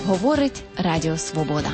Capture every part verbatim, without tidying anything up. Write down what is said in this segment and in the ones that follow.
Говорить Радіо Свобода.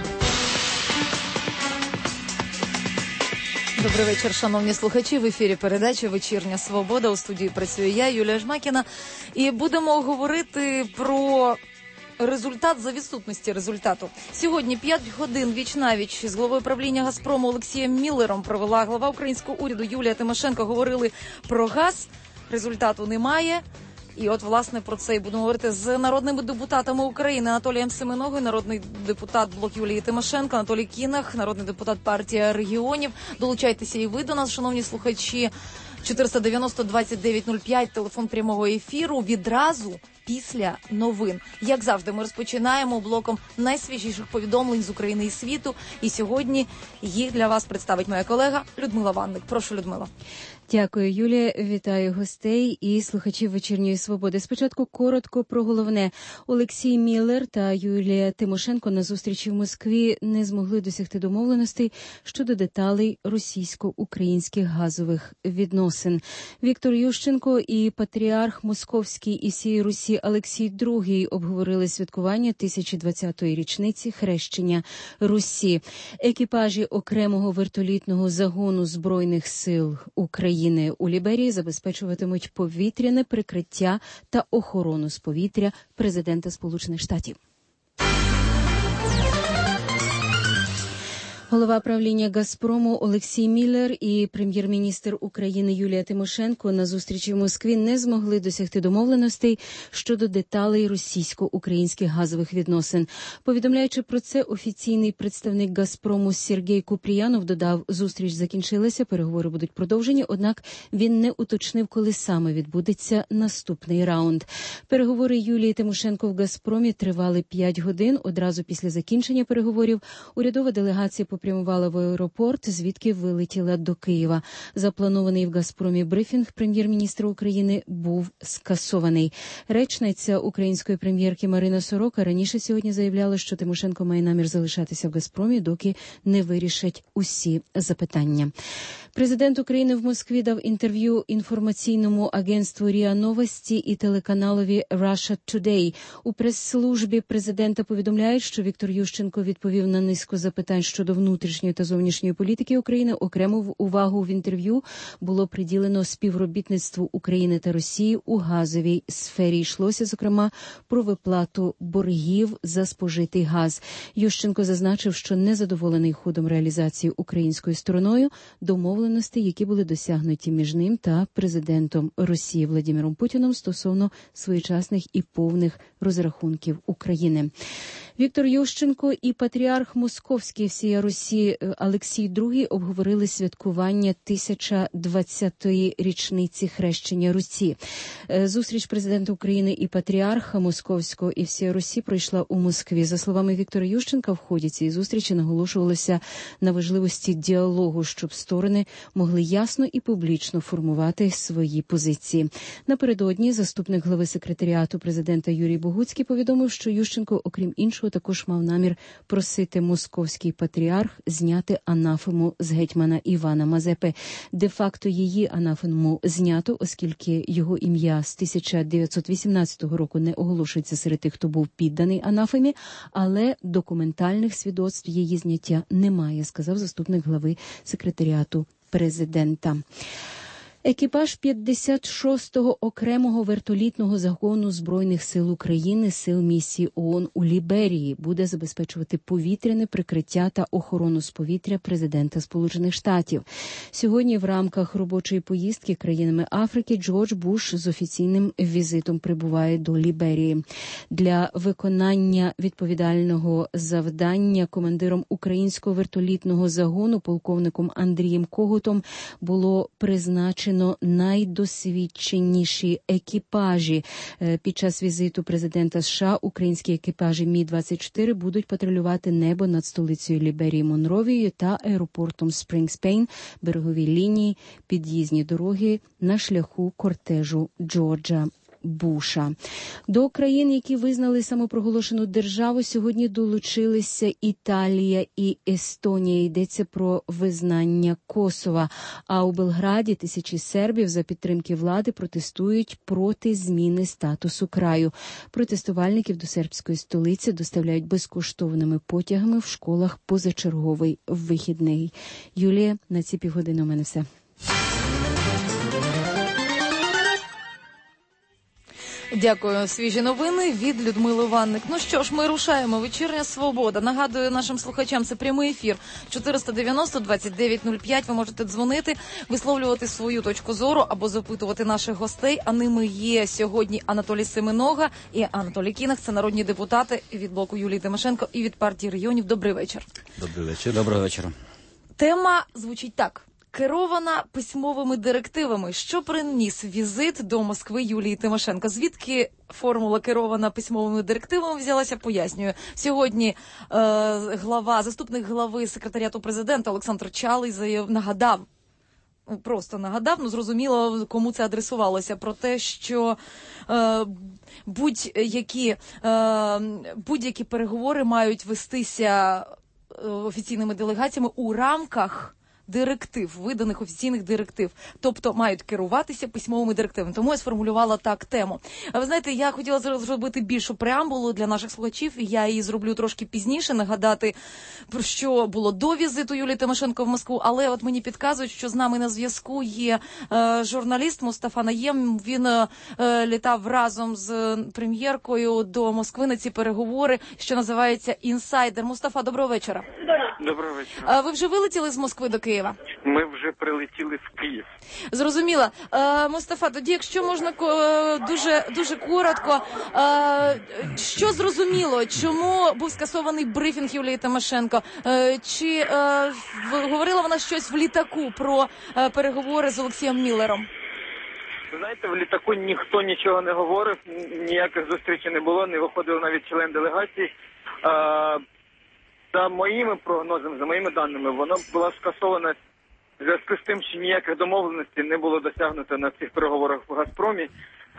Добрий вечір, шановні слухачі. В ефірі передача «Вечірня Свобода». У студії працює я, Юлія Жмакіна. І будемо говорити про результат за відсутності результату. Сьогодні п'ять годин віч-навіч з головою правління «Газпрому» Олексієм Міллером провела глава українського уряду Юлія Тимошенко. Говорили про газ. Результату немає. І от, власне, про це і будемо говорити з народними депутатами України. Анатолієм Семеногою, народний депутат «Блок» Юлії Тимошенко, Анатолій Кінах, народний депутат партія регіонів. Долучайтеся і ви до нас, шановні слухачі. чотириста дев'яносто двадцять дев'ять нуль п'ять, телефон прямого ефіру, відразу після новин. Як завжди, ми розпочинаємо блоком найсвіжіших повідомлень з України і світу. І сьогодні їх для вас представить моя колега Людмила Ванник. Прошу, Людмила. Дякую, Юлія. Вітаю гостей і слухачів «Вечірньої Свободи». Спочатку коротко про головне. Олексій Міллер та Юлія Тимошенко на зустрічі в Москві не змогли досягти домовленостей щодо деталей російсько-українських газових відносин. Віктор Ющенко і патріарх Московський і всієї Русі Олексій другий обговорили святкування тисяча двадцятої річниці хрещення Русі. Екіпажі окремого вертолітного загону Збройних сил України у Ліберії забезпечуватимуть повітряне прикриття та охорону з повітря президента Сполучених Штатів. Голова правління «Газпрому» Олексій Міллер і прем'єр-міністр України Юлія Тимошенко на зустрічі в Москві не змогли досягти домовленостей щодо деталей російсько-українських газових відносин. Повідомляючи про це, офіційний представник «Газпрому» Сергій Купріянов додав, зустріч закінчилася, переговори будуть продовжені, однак він не уточнив, коли саме відбудеться наступний раунд. Переговори Юлії Тимошенко в «Газпромі» тривали п'ять годин. Одразу після закінчення переговорів урядова делегація попрямувала в аеропорт, звідки вилетіла до Києва. Запланований в «Газпромі» брифінг прем'єр-міністра України був скасований. Речниця української прем'єрки Марина Сорока раніше сьогодні заявляла, що Тимошенко має намір залишатися в «Газпромі», доки не вирішать усі запитання. Президент України в Москві дав інтерв'ю інформаційному агентству РІА Новості і телеканалові Russia Today. У прес-службі президента повідомляють, що Віктор Ющенко відповів на низку запитань щодо внутрішньої та зовнішньої політики України. Окрему увагу в інтерв'ю було приділено співробітництву України та Росії у газовій сфері. Йшлося, зокрема, про виплату боргів за спожитий газ. Ющенко зазначив, що незадоволений ходом реалізації українською стороною домовленостей, які були досягнуті між ним та президентом Росії Владимиром Путіним стосовно своєчасних і повних розрахунків України. Віктор Ющенко і патріарх Московський всієї Русі Олексій другий обговорили святкування тисяча двадцятої річниці хрещення Русі. Зустріч президента України і патріарха Московського і всієї Русі пройшла у Москві. За словами Віктора Ющенка, в ході цієї зустрічі наголошувалося на важливості діалогу, щоб сторони могли ясно і публічно формувати свої позиції. Напередодні заступник глави секретаріату президента Юрій Богуцький повідомив, що Ющенко, окрім іншого, також мав намір просити московський патріарх зняти анафему з гетьмана Івана Мазепи. Де-факто її анафему знято, оскільки його ім'я з тисяча дев'ятсот вісімнадцятого року не оголошується серед тих, хто був підданий анафемі, але документальних свідоцтв її зняття немає, сказав заступник глави секретаріату президента. Екіпаж п'ятдесят шостого окремого вертолітного загону Збройних сил України, сил місії ООН у Ліберії, буде забезпечувати повітряне прикриття та охорону з повітря президента Сполучених Штатів. Сьогодні в рамках робочої поїздки країнами Африки Джордж Буш з офіційним візитом прибуває до Ліберії. Для виконання відповідального завдання командиром українського вертолітного загону полковником Андрієм Когутом було призначено найдосвідченіші екіпажі. Під час візиту президента США українські екіпажі Мі двадцять чотири будуть патрулювати небо над столицею Ліберії Монровією та аеропортом Спрінгспейн, берегові лінії, під'їзні дороги на шляху кортежу Джорджа Буша. До країн, які визнали самопроголошену державу, сьогодні долучилися Італія і Естонія. Йдеться про визнання Косова. А у Белграді тисячі сербів за підтримки влади протестують проти зміни статусу краю. Протестувальників до сербської столиці доставляють безкоштовними потягами в школах позачерговий вихідний. Юлія, на ці півгодини у мене все. Дякую. Свіжі новини від Людмили Ванник. Ну що ж, ми рушаємо. Вечірня свобода. Нагадую нашим слухачам, це прямий ефір. чотириста дев'яносто двадцять дев'ять нуль п'ять. Ви можете дзвонити, висловлювати свою точку зору або запитувати наших гостей. А ними є сьогодні Анатолій Семенога і Анатолій Кінах. Це народні депутати від блоку Юлії Тимошенко і від партії регіонів. Добрий вечір. Добрий вечір. Доброго вечора. Тема звучить так. Керована письмовими директивами. Що приніс візит до Москви Юлії Тимошенко? Звідки формула керована письмовими директивами взялася? Пояснюю. Сьогодні е, глава, заступник глави секретаріату президента Олександр Чалий заяв, нагадав, просто нагадав, ну зрозуміло, кому це адресувалося, про те, що е, будь-які, е, будь-які переговори мають вестися офіційними делегаціями у рамках директив, виданих офіційних директив, тобто мають керуватися письмовими директивами. Тому я сформулювала так тему. А ви знаєте, я хотіла зробити більшу преамбулу для наших слухачів, і я її зроблю трошки пізніше, нагадати, про що було до візиту Юлії Тимошенко в Москву, але от мені підказують, що з нами на зв'язку є е, журналіст Мустафа Наєм. Він е, літав разом з прем'єркою до Москви на ці переговори, що називається «Інсайдер». Мустафа, доброго вечора. Доброго вечора. А ви вже вилетіли з Москви до Києва? Ми вже прилетіли в Київ. Зрозуміло. Е, Мустафа, тоді, якщо можна е, дуже, дуже коротко, е, що зрозуміло, чому був скасований брифінг Юлії Тимошенко? Е, чи е, в, говорила вона щось в літаку про е, переговори з Олексієм Міллером? Ви знаєте, в літаку ніхто нічого не говорив, ніяких зустрічей не було, не виходив навіть член делегації. Е, За моїми прогнозами, за моїми даними, вона була скасована в зв'язку з тим, що ніяких домовленостей не було досягнуто на цих переговорах в «Газпромі».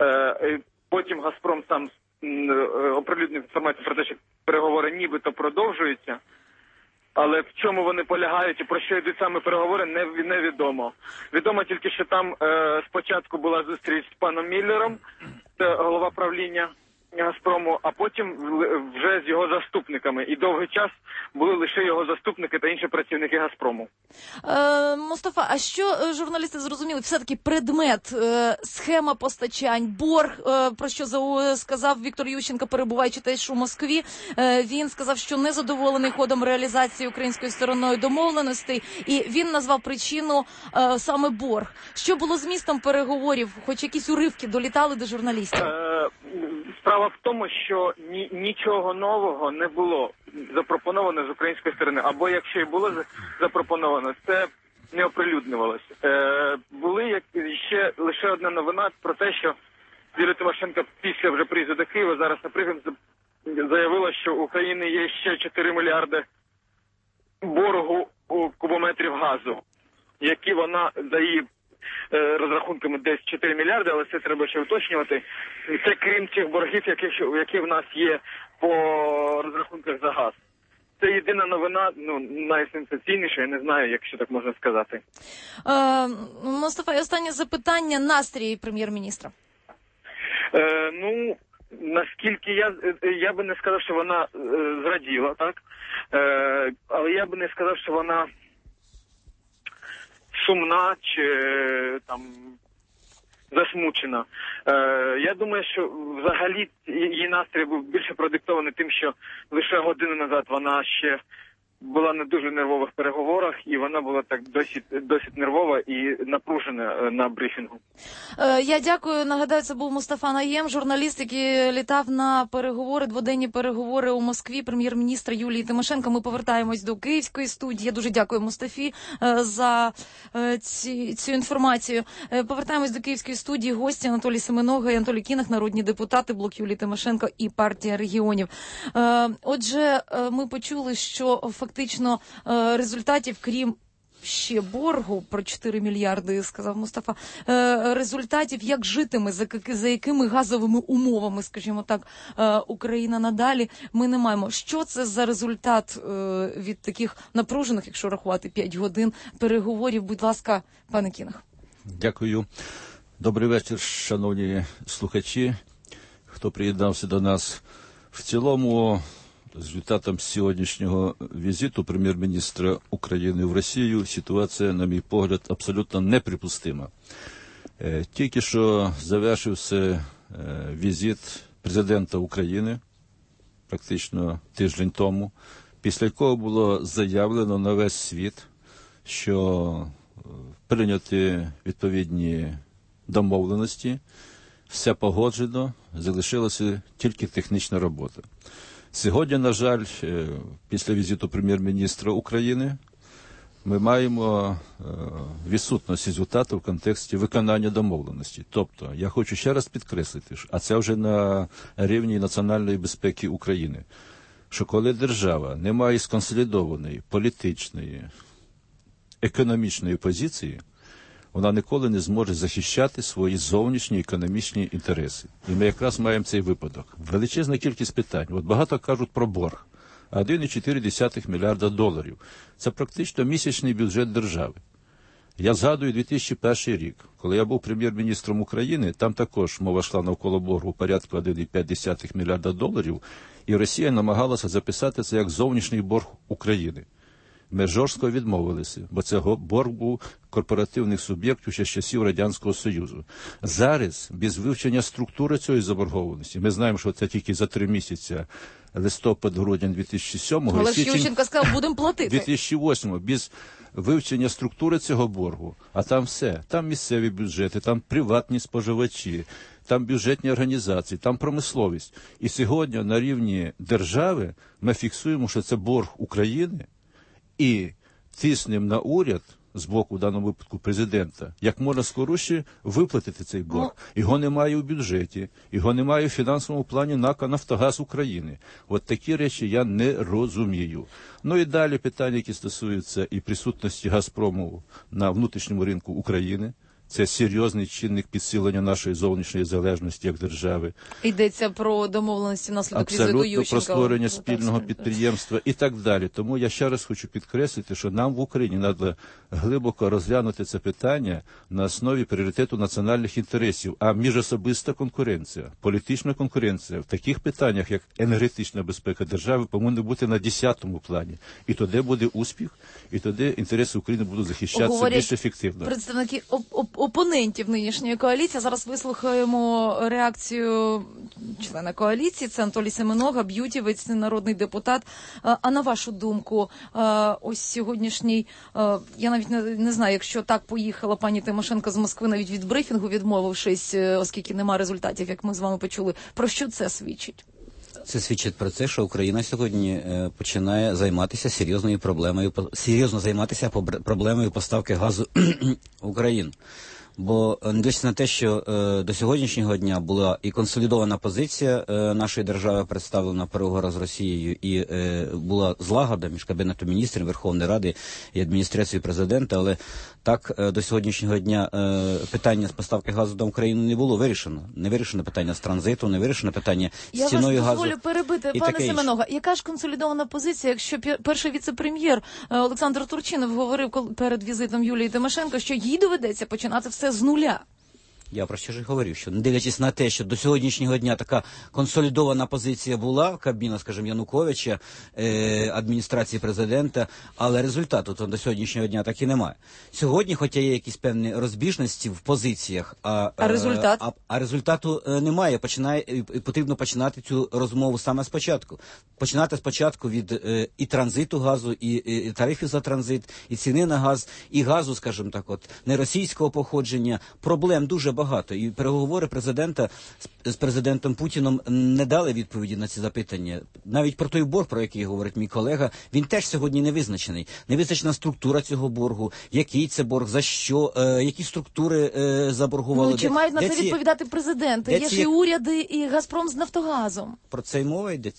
Потім «Газпром» сам оприлюднив інформацію про те, що переговори нібито продовжуються. Але в чому вони полягають і про що йдуть саме переговори, невідомо. Відомо тільки, що там спочатку була зустріч з паном Міллером, це голова правління «Газпрому», а потім вже з його заступниками. І довгий час були лише його заступники та інші працівники «Газпрому». Е, Мустафа, а що журналісти зрозуміли? Все-таки предмет, е, схема постачань, борг, е, про що сказав Віктор Ющенко, перебуваючи теж у Москві. Е, він сказав, що не задоволений ходом реалізації українською стороною домовленостей, і він назвав причину е, саме борг. Що було змістом переговорів? Хоч якісь уривки долітали до журналістів? Е, Справа в тому, що ні, нічого нового не було запропоновано з української сторони. Або якщо і було запропоновано, це не оприлюднювалося. Е, були як, ще лише одна новина про те, що Юлія Тимошенко після вже приїзду до Києва зараз на брифінг заявила, що у України є ще чотири мільярди боргу у кубометрів газу, які вона за її розрахунками десь чотири мільярди, але це треба ще уточнювати. Це крім цих боргів, які, які в нас є по розрахунках за газ. Це єдина новина, ну, найсенсаційніша, я не знаю, якщо так можна сказати. Е, Мустафа, останнє запитання. Настрій прем'єр-міністра? Е, ну, наскільки я, я би не сказав, що вона е, зраділа, так? Е, але я би не сказав, що вона сумна чи там засмучена. Е, я думаю, що взагалі її настрій був більше продиктований тим, що лише годину назад вона ще була на дуже нервових переговорах, і вона була так досить, досить нервова і напружена на брифінгу. Е, я дякую. Нагадаю, це був Мустафа Наєм, журналіст, який літав на переговори, дводенні переговори у Москві прем'єр-міністра Юлії Тимошенко. Ми повертаємось до київської студії. Я дуже дякую Мустафі е, за е, ці, цю інформацію. Е, повертаємось до київської студії. Гості Анатолій Семенога і Анатолій Кінах, народні депутати, блок Юлії Тимошенко і партія регіонів. Е, отже, е, ми почули, що фактично результатів, крім ще боргу, про чотири мільярди, сказав Мустафа, е, результатів, як житиме, за, за якими газовими умовами, скажімо так, е, Україна надалі, ми не маємо. Що це за результат е, від таких напружених, якщо рахувати п'ять годин, переговорів? Будь ласка, пане Кінг. Дякую. Добрий вечір, шановні слухачі, хто приєднався до нас. В цілому, результатом сьогоднішнього візиту прем'єр-міністра України в Росію ситуація, на мій погляд, абсолютно неприпустима. Тільки що завершився візит президента України, практично тиждень тому, після якого було заявлено на весь світ, що прийняті відповідні домовленості, все погоджено, залишилася тільки технічна робота. Сьогодні, на жаль, після візиту прем'єр-міністра України ми маємо відсутність результату в контексті виконання домовленості. Тобто, я хочу ще раз підкреслити, а це вже на рівні національної безпеки України, що коли держава не має сконсолідованої політичної, економічної позиції, вона ніколи не зможе захищати свої зовнішні економічні інтереси. І ми якраз маємо цей випадок. Величезна кількість питань. От багато кажуть про борг. один цілих чотири десятих мільярда доларів. Це практично місячний бюджет держави. Я згадую дві тисячі перший рік, коли я був прем'єр-міністром України, там також мова йшла навколо боргу порядку один цілих п'ять десятих мільярда доларів, і Росія намагалася записати це як зовнішній борг України. Ми жорстко відмовилися, бо це борг був корпоративних суб'єктів ще з часів Радянського Союзу. Зараз, без вивчення структури цієї заборгованості, ми знаємо, що це тільки за три місяці, листопад-грудень дві тисячі сьомого, Олег Ющенко сказав, будемо платити. дві тисячі восьмого, без вивчення структури цього боргу, а там все, там місцеві бюджети, там приватні споживачі, там бюджетні організації, там промисловість. І сьогодні на рівні держави ми фіксуємо, що це борг України, і тиснемо на уряд, з боку, в даному випадку, президента, як можна скоріше виплатити цей борг. Його немає у бюджеті, його немає у фінансовому плані НАК «Нафтогаз України». От такі речі я не розумію. Ну і далі питання, які стосуються і присутності «Газпрому» на внутрішньому ринку України. Це серйозний чинник підсилення нашої зовнішньої залежності як держави. Йдеться про домовленості внаслідок візиту Ющенка. Абсолютно, про створення спільного підприємства і так далі. Тому я ще раз хочу підкреслити, що нам в Україні треба глибоко розглянути це питання на основі пріоритету національних інтересів. А міжособиста конкуренція, політична конкуренція в таких питаннях, як енергетична безпека держави, повинна бути на десятому плані. І тоді буде успіх, і тоді інтереси України будуть захищатися Говорять більш ефективно. Представники оп- опонентів нинішньої коаліції. Зараз вислухаємо реакцію члена коаліції. Це Анатолій Семенога, б'ютівець, народний депутат. А на вашу думку, ось сьогоднішній, я навіть не, не знаю, якщо так поїхала пані Тимошенко з Москви навіть від брифінгу, відмовившись, оскільки нема результатів, як ми з вами почули. Про що це свідчить? Це свідчить про те, що Україна сьогодні починає займатися серйозною проблемою, серйозно займатися проблемою поставки газу в Україну. Бо, не дивлячись на те, що е, до сьогоднішнього дня була і консолідована позиція е, нашої держави, представлена в переговорах з Росією, і е, була злагода між Кабінетом міністрів, Верховної Ради і адміністрацією президента, але так е, до сьогоднішнього дня е, питання з поставки газу до України не було вирішено. Не вирішено питання з транзиту, не вирішено питання з ціною газу. Я вас дозволю перебити, пане Семенога. Яка ж консолідована позиція, якщо перший віце-прем'єр е, Олександр Турчинов говорив перед візитом Юлії Тимошенко, що їй доведеться починати все з нуля? Я про що ж говорив, що не дивлячись на те, що до сьогоднішнього дня така консолідована позиція була в Кабміна, скажімо, Януковича, е, адміністрації президента, але результату то до сьогоднішнього дня так і немає. Сьогодні, хоча є якісь певні розбіжності в позиціях, а, а, результат? а, а результату немає. Починає, і потрібно починати цю розмову саме спочатку. Починати спочатку від е, і транзиту газу, і, і, і тарифів за транзит, і ціни на газ, і газу, скажімо так, от, не російського походження. Проблем дуже багато. І переговори президента з, з президентом Путіном не дали відповіді на ці запитання. Навіть про той борг, про який говорить мій колега, він теж сьогодні не визначений. Не визначена структура цього боргу, який це борг, за що, е, які структури е, заборгували. Ну, чи мають на це ці... відповідати президенти? Є ж і уряди, і Газпром з Нафтогазом. Про це й мова йдеться.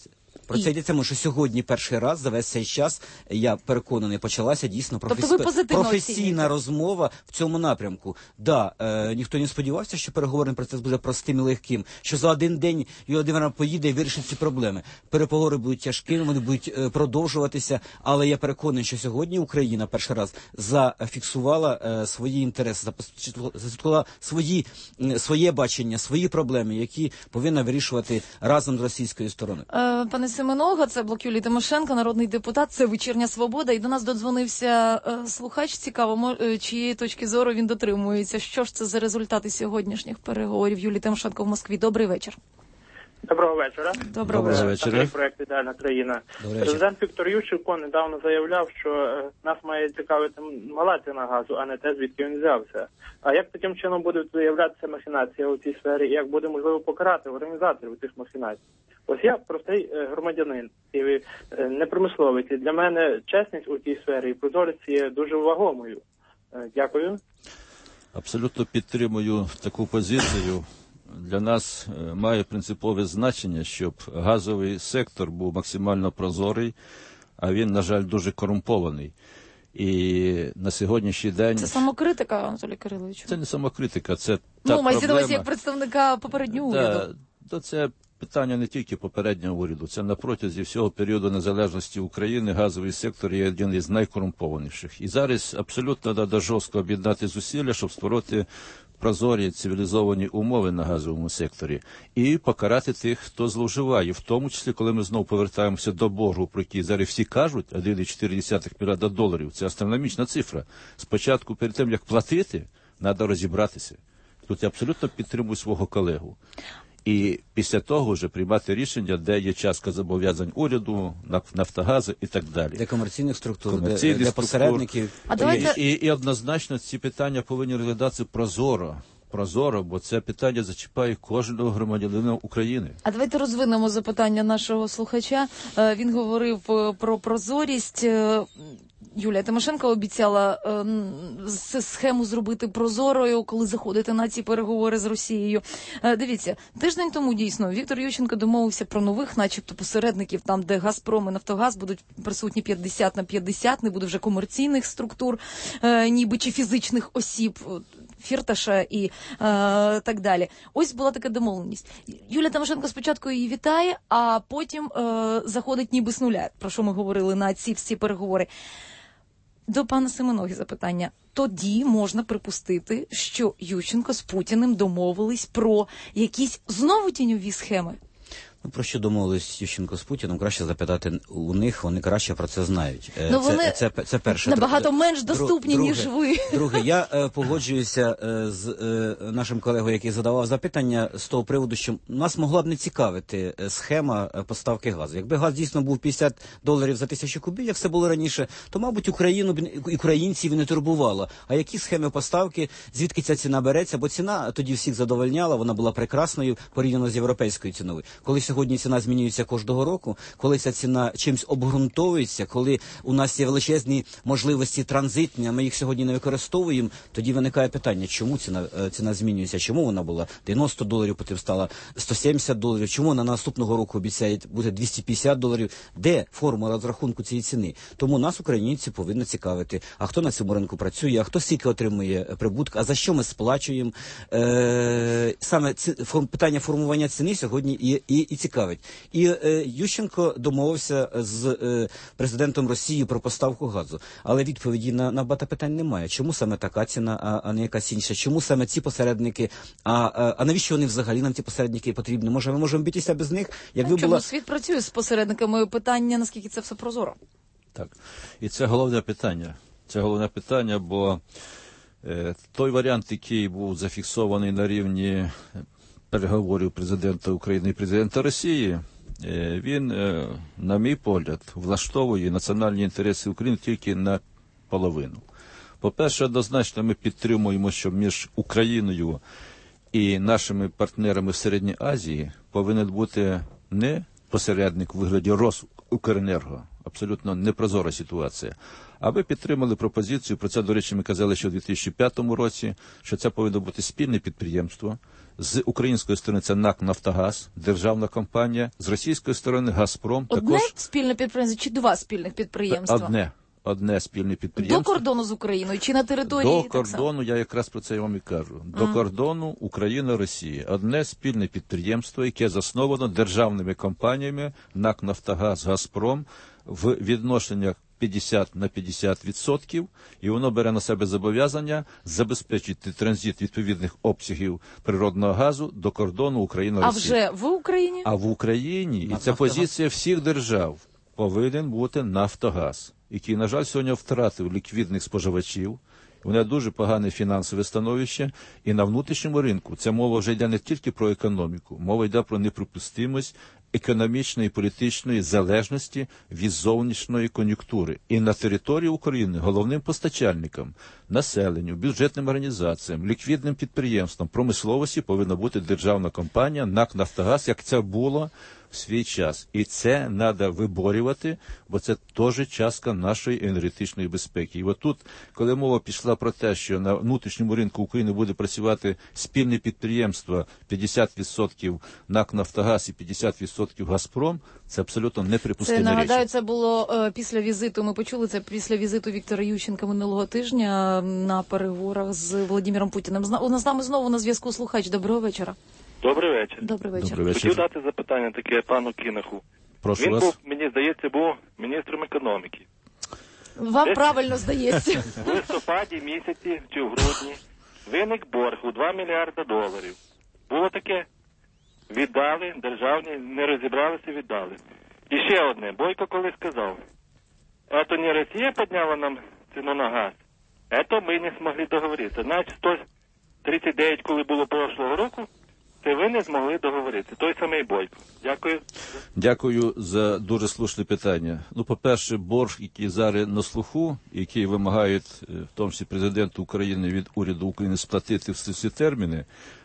Про це йдеться, що сьогодні перший раз за весь цей час, я переконаний, почалася дійсно професі... тобто професійна розмова в цьому напрямку. Да, е, ніхто не сподівався, що переговорний процес буде простим і легким, що за один день Юлія Володимирівна поїде і вирішить ці проблеми. Переговори будуть тяжкими, вони будуть е, продовжуватися, але я переконаний, що сьогодні Україна перший раз зафіксувала е, свої інтереси, заслідкувала свої, е, своє бачення, свої проблеми, які повинна вирішувати разом з російською стороною. Е, пане Семенога, це блок Юлії Тимошенко, народний депутат, це «Вечірня Свобода». І до нас додзвонився е, слухач. Цікаво, мож, е, чиєї точки зору він дотримується. Що ж це за результати сьогоднішніх переговорів Юлії Тимошенко в Москві? Добрий вечір. Доброго вечора. Доброго вечора. вечора. Такий проект «Ідеальна країна». Президент Віктор Ющенко недавно заявляв, що е, нас має цікавити мала ціна газу, а не те, звідки він взявся. А як таким чином буде виявлятися махінація у цій сфері, і як буде можливо покарати організаторів цих махінацій? Ось я простий е, громадянин і е, непромисловець. І для мене чесність у цій сфері і прозорість є дуже вагомою. Е, дякую. Абсолютно підтримую таку позицію. Для нас має принципове значення, щоб газовий сектор був максимально прозорий, а він, на жаль, дуже корумпований. І на сьогоднішній день... Це самокритика, Анатолій Кирилович? Це не самокритика, це та ну, проблема... Ну, мається як представника попереднього уряду. Да, це питання не тільки попереднього уряду, це на протязі всього періоду незалежності України газовий сектор є один із найкорумпованіших. І зараз абсолютно треба жорстко об'єднати зусилля, щоб створити прозорі цивілізовані умови на газовому секторі і покарати тих, хто зловживає. В тому числі, коли ми знову повертаємося до боргу, про який зараз всі кажуть, один цілих чотири десятих мільярда доларів. Це астрономічна цифра. Спочатку, перед тим, як платити, треба розібратися. Тут я абсолютно підтримую свого колегу. І після того вже приймати рішення, де є частка зобов'язань уряду, Нафтогазу і так далі. Для комерційних структур, комерційних для, для структур. посередників. А давайте... і, і, і однозначно ці питання повинні розглядатися прозоро. Прозоро, бо це питання зачіпає кожного громадянина України. А давайте розвинемо запитання нашого слухача. Він говорив про прозорість. Юлія Тимошенко обіцяла е, схему зробити прозорою, коли заходите на ці переговори з Росією. Е, дивіться, тиждень тому дійсно Віктор Ющенко домовився про нових, начебто, посередників, там, де Газпром і Нафтогаз будуть присутні п'ятдесят на п'ятдесят, не буде вже комерційних структур, е, ніби чи фізичних осіб, Фірташа і е, так далі. Ось була така домовленість. Юлія Тимошенко спочатку її вітає, а потім е, заходить ніби з нуля, про що ми говорили на ці всі переговори. До пана Семеноги запитання. Тоді можна припустити, що Ющенко з Путіним домовились про якісь знову тіньові схеми? Ну, про що домовились Ющенко з Путіном, краще запитати у них, вони краще про це знають. Ну, вони це, це, це перше. набагато менш доступні, друге, ніж ви. Друге, я е, погоджуюся е, з е, нашим колегою, який задавав запитання з того приводу, що нас могла б не цікавити схема поставки газу. Якби газ дійсно був п'ятдесят доларів за тисячу кубів, як це було раніше, то, мабуть, Україну б, українців не турбувало. А які схеми поставки, звідки ця ціна береться? Бо ціна тоді всіх задовольняла, вона була прекрасною порівняно з європейською ціною. Коли сьогодні ціна змінюється кожного року, коли ця ціна чимсь обґрунтовується, коли у нас є величезні можливості транзитні, а ми їх сьогодні не використовуємо, тоді виникає питання, чому ціна, ціна змінюється, чому вона була дев'яносто доларів, потім стала сто сімдесят доларів, чому на наступного року обіцяють буде двісті п'ятдесят доларів, де форма розрахунку цієї ціни? Тому нас, українці, повинно цікавити, а хто на цьому ринку працює, а хто скільки отримує прибуток, а за що ми сплачуємо. Е, саме ці, питання формування ціни сьогодні і, і, і цікавить. І е, Ющенко домовився з е, президентом Росії про поставку газу, але відповіді на, на багато питань немає. Чому саме така ціна, а, а не якась інша? Чому саме ці посередники? А, а, а навіщо вони взагалі нам ці посередники потрібні? Може, ми можемо битися без них? Якби Чому була... світ працює з посередниками? Питання, наскільки це все прозоро? Так. І це головне питання. Це головне питання, бо е, той варіант, який був зафіксований на рівні переговорів президента України і президента Росії, е, він, е, на мій погляд, влаштовує національні інтереси України тільки на половину. По-перше, однозначно ми підтримуємо, що між Україною і нашими партнерами в Середній Азії повинен бути не посередник у вигляді Росукренерго, абсолютно непрозора ситуація. А ви підтримали пропозицію, про це, до речі, ми казали ще у дві тисячі п'ятому році, що це повинно бути спільне підприємство. З української сторони це НАК «Нафтогаз», державна компанія, з російської сторони «Газпром». Одне також... спільне підприємство чи два спільних підприємства? Одне. Одне спільне підприємство. До кордону з Україною чи на території? До кордону, я якраз про це вам і кажу. До mm. кордону Україна-Росія. Одне спільне підприємство, яке засновано державними компаніями НАК «Нафтогаз», «Газпром» в відношеннях п'ятдесят на п'ятдесят відсотків, і воно бере на себе зобов'язання забезпечити транзит відповідних обсягів природного газу до кордону Україна-Росія. А вже в Україні? А в Україні, і це позиція всіх держав, повинен бути «Нафтогаз», який, на жаль, сьогодні втратив ліквідних споживачів. У них дуже погане фінансове становище, і на внутрішньому ринку це мова вже йде не тільки про економіку, мова йде про неприпустимість економічної і політичної залежності від зовнішньої кон'юнктури. І на території України головним постачальником, населенню, бюджетним організаціям, ліквідним підприємствам, промисловості повинна бути державна компанія НАК «Нафтогаз», як це було в свій час. І це треба виборювати, бо це теж частка нашої енергетичної безпеки. І отут, коли мова пішла про те, що на внутрішньому ринку України буде працювати спільне підприємство п'ятдесят відсотків НАК «Нафтогаз» і п'ятдесят відсотків «Газпром», це абсолютно неприпустимі речі. Це, нагадаю, це було е, після візиту, ми почули це після візиту Віктора Ющенка минулого тижня на переговорах з Володимиром Путіним. У нас з нами знову на зв'язку слухач. Доброго вечора. Добрий вечір. Добрий вечір. Добрий вечір. Хотів дати запитання таке пану Кінаху. Прошу Він вас. був, мені здається, був міністром економіки. Вам Десь правильно здається. В листопаді місяці чи в грудні виник борг у два мільярда доларів. Було таке? Віддали, державні, не розібралися, віддали. І ще одне. Бойко коли сказав, «Это не Росія підняла нам ціну на газ, это ми не змогли договоритися». Значить, сто тридцять дев'ять, коли було прошлого року, це ви не змогли договоритися. Той самий Бойко. Дякую. Дякую за дуже слушне питання. Ну, по-перше, борг, який зараз на слуху, який вимагають, в тому числі президент України від уряду України сплатити всі ці терміни,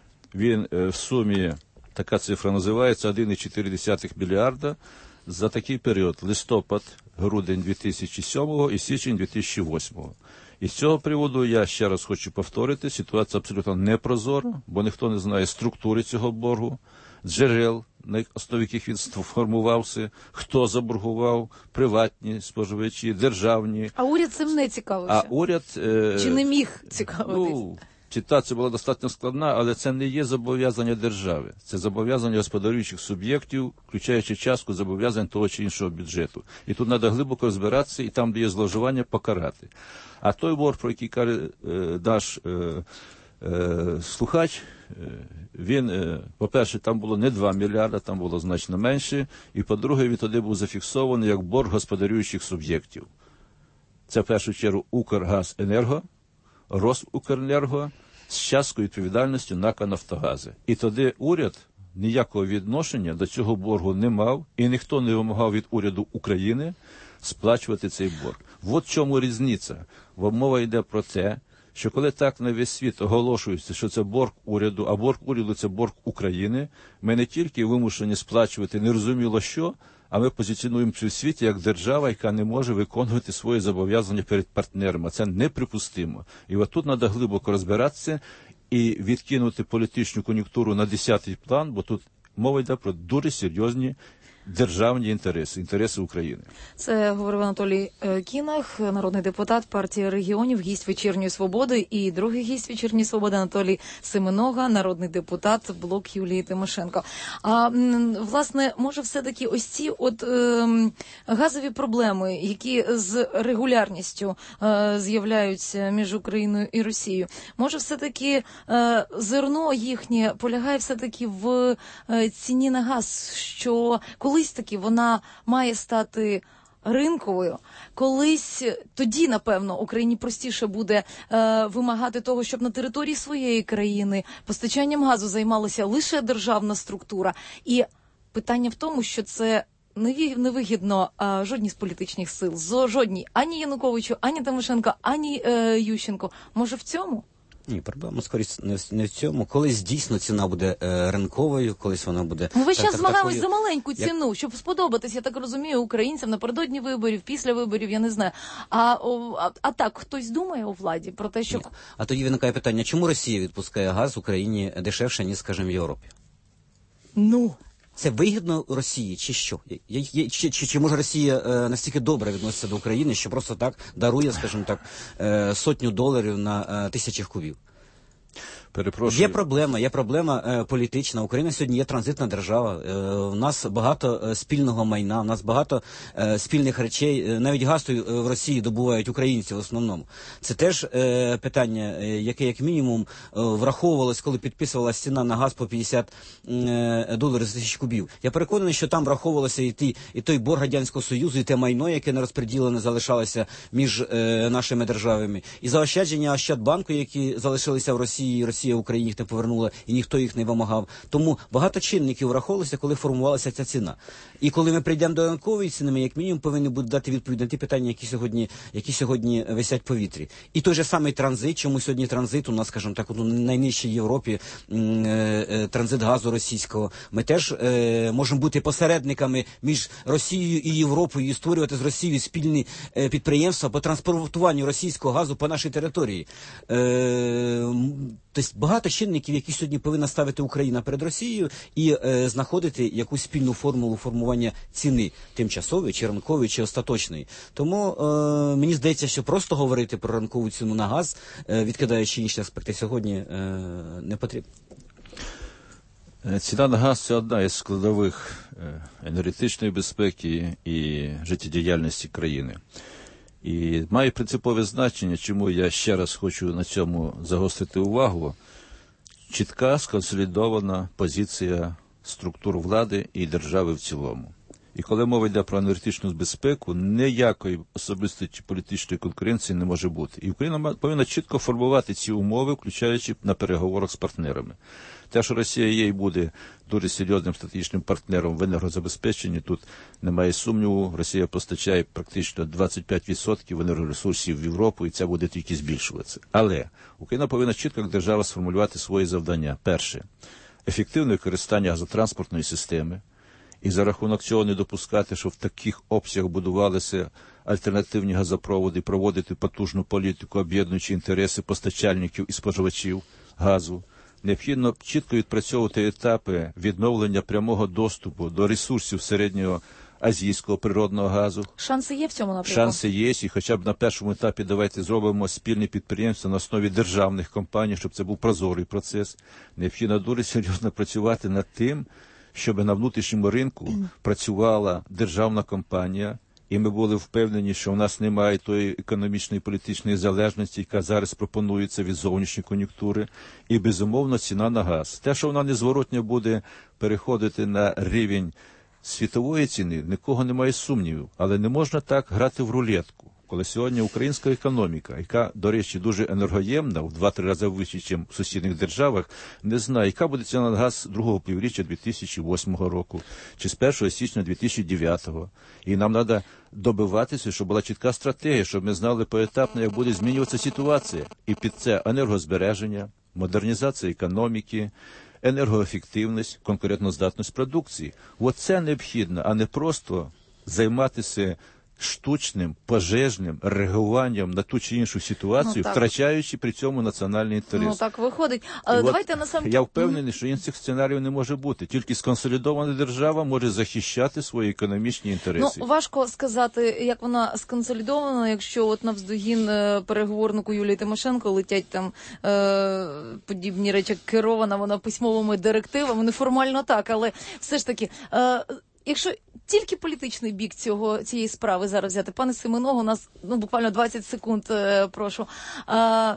він в сумі, така цифра називається, один цілих чотири десятих мільярда за такий період листопад, грудень дві тисячі сьомого і січень дві тисячі восьмого. І з цього приводу я ще раз хочу повторити, ситуація абсолютно непрозора, бо ніхто не знає структури цього боргу, джерел, на основі яких він сформувався, хто заборгував, приватні споживачі, державні. А уряд цим не цікавився? А уряд... Е... Чи не міг цікавитись? Ну, ситуація була достатньо складна, але це не є зобов'язання держави. Це зобов'язання господарюючих суб'єктів, включаючи частку зобов'язань того чи іншого бюджету. І тут треба глибоко розбиратися, і там, де є зловживання, покарати. А той борг, про який каже е, наш е, е, слухач, е, він, е, по-перше, там було не два мільярда, там було значно менше, і, по-друге, він тоді був зафіксований як борг господарюючих суб'єктів. Це, в першу чергу, «Укргазенерго», «Росукренерго» з часткою відповідальністю НАК «Нафтогази». І тоді уряд ніякого відношення до цього боргу не мав, і ніхто не вимагав від уряду України сплачувати цей борг. От в чому різниця. Бо мова йде про те, що коли так на весь світ оголошується, що це борг уряду, а борг уряду – це борг України, ми не тільки вимушені сплачувати нерозуміло що, а ми позиціонуємося в світі як держава, яка не може виконувати свої зобов'язання перед партнерами. Це неприпустимо. І от тут треба глибоко розбиратися і відкинути політичну кон'юнктуру на десятий план, бо тут мова йде про дуже серйозні державні інтереси, інтереси України. Це говорив Анатолій Кінах, народний депутат партії регіонів, гість «Вечірньої свободи», і другий гість «Вечірньої свободи» Анатолій Семенога, народний депутат, блок Юлії Тимошенко. А, власне, може все-таки ось ці от е, газові проблеми, які з регулярністю е, з'являються між Україною і Росією, може все-таки е, зерно їхнє полягає все-таки в е, ціні на газ, що колись таки вона має стати ринковою, колись тоді, напевно, Україні простіше буде е, вимагати того, щоб на території своєї країни постачанням газу займалася лише державна структура. І питання в тому, що це невигідно е, жодній з політичних сил, жодній, ані Януковичу, ані Тимошенко, ані е, Ющенко. Може в цьому? Ні, проблема скоріше не, не в цьому. Колись дійсно ціна буде е, ринковою, колись вона буде... Ми весь час так, змагаємось такою, за маленьку ціну, як... щоб сподобатись, я так розумію, українцям напередодні виборів, після виборів, я не знаю. А, а, а так, хтось думає у владі про те, що... Ні. А тоді виникає питання, чому Росія відпускає газ Україні дешевше, ніж, скажімо, в Європі? Ну... Це вигідно Росії чи що? Я, я, чи, чи, чи може Росія е, настільки добре відноситься до України, що просто так дарує, скажімо так, е, сотню доларів на е, тисячі кубів? Перепрошую. Є проблема, є проблема е, політична. Україна сьогодні є транзитна держава. Е, у нас багато е, спільного майна, у нас багато е, спільних речей. Е, навіть газ е, в Росії добувають українці в основному. Це теж е, питання, е, яке як мінімум е, враховувалось, коли підписувалася ціна на газ по п'ятдесят е, доларів за тисячу кубів. Я переконаний, що там враховувалося і, ті, і той борг Радянського Союзу, і те майно, яке не розподілене залишалося між е, нашими державами. І заощадження Ощадбанку, які залишилися в Росії, і Росія Україні їх не повернула, і ніхто їх не вимагав. Тому багато чинників враховувалося, коли формувалася ця ціна. І коли ми прийдемо до ранкової ціни, ми як мінімум повинні будуть дати відповідь на ті питання, які сьогодні, які сьогодні висять в повітрі. І той же самий транзит, чому сьогодні транзит у нас, скажімо так, у найнижчій Європі транзит газу російського. Ми теж е, можемо бути посередниками між Росією і Європою і створювати з Росією спільні е, підприємства по транспортуванню російського газу по нашій території. Е, тобто багато чинників, які сьогодні повинна ставити Україна перед Росією і е, знаходити якусь спільну формулу формування ціни тимчасової, чи ранкової, чи остаточної. Тому е, мені здається, що просто говорити про ранкову ціну на газ, е, відкидаючи інші аспекти, сьогодні е, не потрібно. Ціна на газ – це одна із складових енергетичної безпеки і життєдіяльності країни. І має принципове значення, чому я ще раз хочу на цьому загострити увагу, чітка, сконсолідована позиція структур влади і держави в цілому. І коли мова йде про енергетичну безпеку, ніякої особистої чи політичної конкуренції не може бути. І Україна повинна чітко формувати ці умови, включаючи на переговорах з партнерами. Те, що Росія є і буде дуже серйозним стратегічним партнером в енергозабезпеченні, тут немає сумніву. Росія постачає практично двадцять п'ять відсотків енергоресурсів в Європу, і це буде тільки збільшуватися. Але Україна повинна чітко як держава сформулювати свої завдання. Перше – ефективне використання газотранспортної системи. І за рахунок цього не допускати, що в таких обсягах будувалися альтернативні газопроводи, проводити потужну політику, об'єднуючи інтереси постачальників і споживачів газу. Необхідно чітко відпрацьовувати етапи відновлення прямого доступу до ресурсів середнього азійського природного газу. Шанси є в цьому напрямку? Шанси є, і хоча б на першому етапі давайте зробимо спільні підприємства на основі державних компаній, щоб це був прозорий процес. Необхідно дуже серйозно працювати над тим, щоб на внутрішньому ринку працювала державна компанія, і ми були впевнені, що в нас немає тої економічної і політичної залежності, яка зараз пропонується від зовнішньої кон'юнктури, і, безумовно, ціна на газ. Те, що вона незворотньо буде переходити на рівень світової ціни, нікого немає сумнівів, але не можна так грати в рулетку. Коли сьогодні українська економіка, яка, до речі, дуже енергоємна, в два-три рази вище, ніж в сусідніх державах, не знає, яка буде ціна на газ другого півріччя дві тисячі восьмого року, чи з першого січня дві тисячі дев'ятого. І нам треба добиватися, щоб була чітка стратегія, щоб ми знали поетапно, як буде змінюватися ситуація. І під це енергозбереження, модернізація економіки, енергоефективність, конкурентоздатність продукції. Оце необхідно, а не просто займатися штучним, пожежним реагуванням на ту чи іншу ситуацію, ну, втрачаючи при цьому національний інтерес. Ну так виходить. Але от давайте насам... Я впевнений, що інших сценаріїв не може бути. Тільки сконсолідована держава може захищати свої економічні інтереси. Ну, важко сказати, як вона сконсолідована, якщо от навздогін переговорнику Юлії Тимошенко летять там е- подібні речі, керована вона письмовими директивами, неформально так, але все ж таки... Е- Якщо тільки політичний бік цього цієї справи зараз взяти, пане Семенов, у нас ну буквально двадцять секунд, е, прошу. А,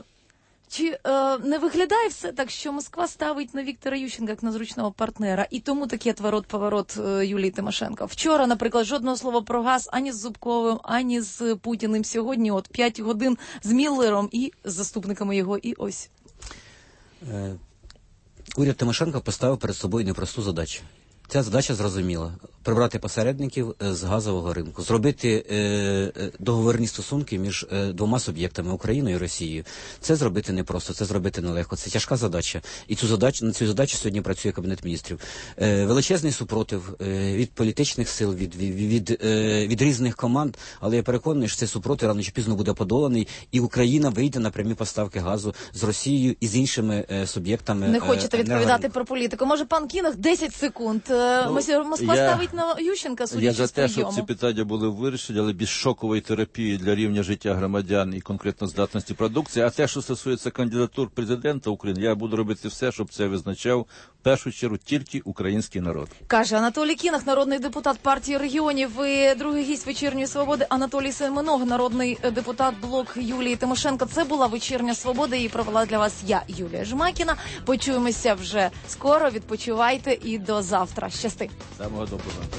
чи е, не виглядає все так, що Москва ставить на Віктора Ющенка як на зручного партнера, і тому такий отворот-поворот е, Юлії Тимошенко? Вчора, наприклад, жодного слова про газ ані з Зубковим, ані з Путіним. Сьогодні от п'ять годин з Міллером і з заступниками його, і ось. Е, уряд Тимошенко поставив перед собою непросту задачу. Ця задача зрозуміла. Прибрати посередників з газового ринку, зробити е, договірні стосунки між е, двома суб'єктами, Україною і Росією. Це зробити непросто, це зробити нелегко. Це тяжка задача. І цю задачу, на цю задачу сьогодні працює Кабінет міністрів. Е, величезний супротив е, від політичних сил, від, від, від, е, від різних команд, але я переконаний, що цей супротив рано чи пізно буде подоланий, і Україна вийде на прямі поставки газу з Росією і з іншими е, суб'єктами. Не хочете е, відповідати про політику. Може, пан Кінах, десять секунд. Ну, Москва я... ставить на Ющенка, судячи Я за з те, прийому. щоб ці питання були вирішені, але без шокової терапії для рівня життя громадян і конкретно здатності продукції. А те, що стосується кандидатур президента України, я буду робити все, щоб це визначав в першу чергу тільки український народ. Каже Анатолій Кінах, народний депутат партії регіонів, і другий гість «Вечірньої свободи» Анатолій Семеног, народний депутат блок Юлії Тимошенко. Це була «Вечірня свобода», її провела для вас я, Юлія Жмакіна. Почуємося вже скоро, відпочивайте і до завтра. Щасти. Самого доброго.